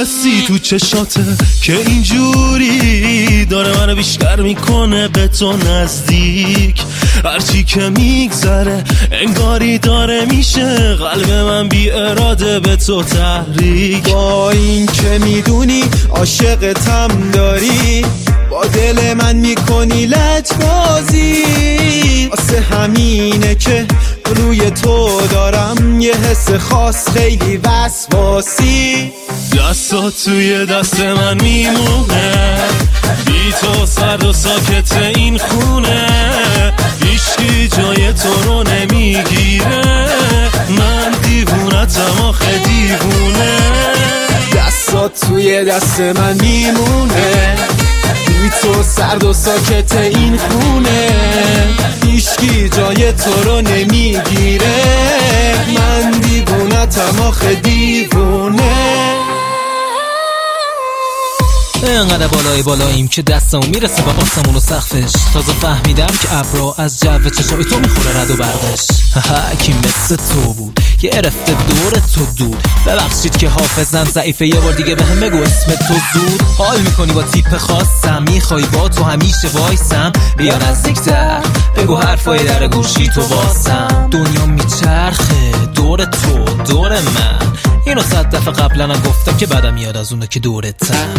حسی تو چشاته که اینجوری داره منو بیشتر میکنه به تو نزدیک. هرچی که میگذره انگاری داره میشه قلب من بی اراده به تو تحریک. با این که میدونی عاشقتم داری، با دل من میکنی لجبازی، واسه همینه که روی تو دارم یه حس خاص خیلی وسواسی. دستات توی دست من میمونه، بی تو سرد و ساکت این خونه، هیچکی جای تو رو نمیگیره، من دیوونتم آخه دیوونه. دستات توی دست من میمونه، بی تو سرد و ساکت این خونه، هیچکی جای تو رو نمیگیره، من دیوونتم آخه دیوونه. انقدر بالاییم که دستمون میرسه به آسمون و سقفش. تازه فهمیدم که ابرا از جو چشای تو میخوره رد و برقش. کی مثل تو بود که ارفته دور تو دود. ببخشید که حافظم ضعیفه، یه بار دیگه بهم بگو اسم تو زود. حال میکنی با تیپ خاصم، میخوای با تو همیشه وایسم، بیا نزدیکتر بگو حرفای در گوشی تو واسم. دنیا میچرخه دور تو دور من، اینو 100 دفعه قبلا هم گفتم که بعدم میاد از اونه که دورتم.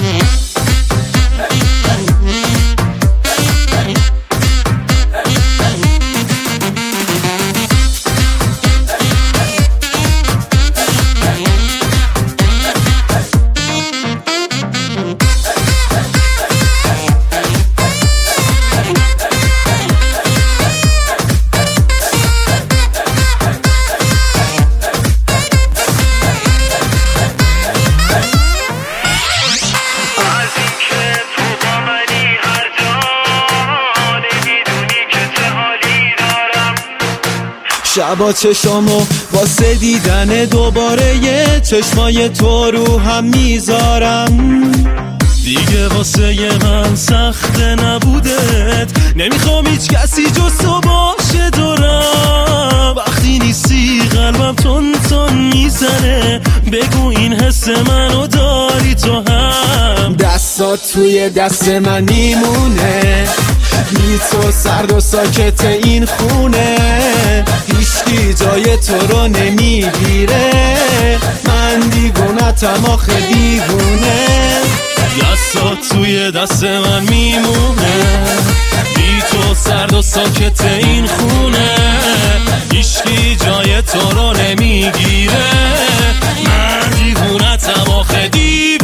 شبا چشامو واسه دیدن دوباره یه چشمای تو رو هم میذارم. دیگه واسه من سخت نبودت، نمیخوام هیچ کسی جز تو باشه دورم. وقتی نیستی قلبم تون تون میزنه، بگو این حس منو داری تو هم. دستات توی دست من میمونه، بی تو سرد و ساکت این خونه، هیچکی جای تو رو نمیگیره، من دیوونتم آخه دیوونه. دستات توی دست من میمونه، بی تو سرد و ساکت این خونه، هیچکی جای تو رو نمیگیره، من دیوونتم آخه دیوونه.